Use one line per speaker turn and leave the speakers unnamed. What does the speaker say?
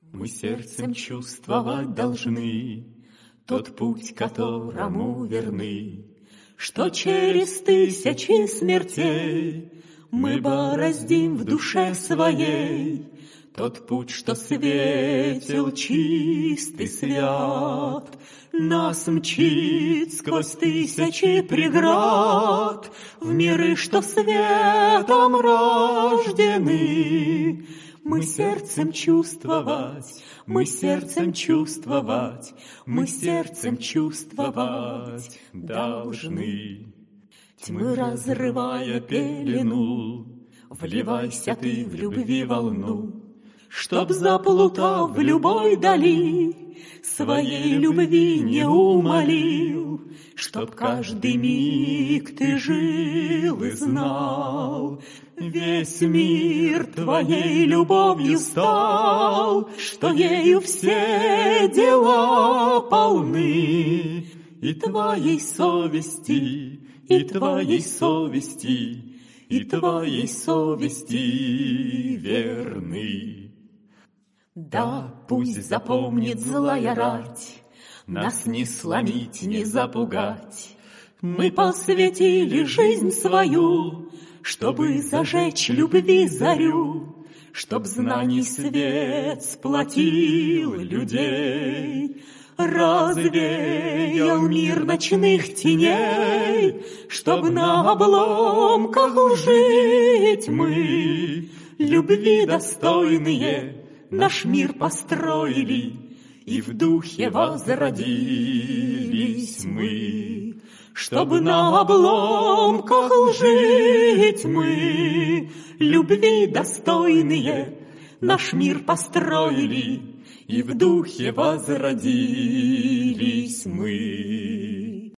Мы сердцем чувствовать должны тот путь, которому верны, что через тысячи смертей мы бороздим в душе своей тот путь, что светил чист и свят, нас мчит сквозь тысячи преград в миры, что светом рождены. Мы сердцем чувствовать, мы сердцем чувствовать, мы сердцем чувствовать должны. Тьмы разрывая пелену, вливайся ты в любви волну, чтоб, заплутав в любой дали, своей любви не умолил, чтоб каждый миг ты жил и знал, весь мир твоей любовью стал, что ею все дела полны, и твоей совести, и твоей совести, и твоей совести верны. Да, пусть запомнит злая рать, нас не сломить, не запугать. Мы посвятили жизнь свою, чтобы зажечь любви зарю, чтоб знаний свет сплотил людей, развеял мир ночных теней, чтоб на обломках лжи тьмы любви достойные наш мир построили, и в духе возродились мы. Чтоб на обломках лжи тьмы любви достойные наш мир построили, и в духе возродились мы.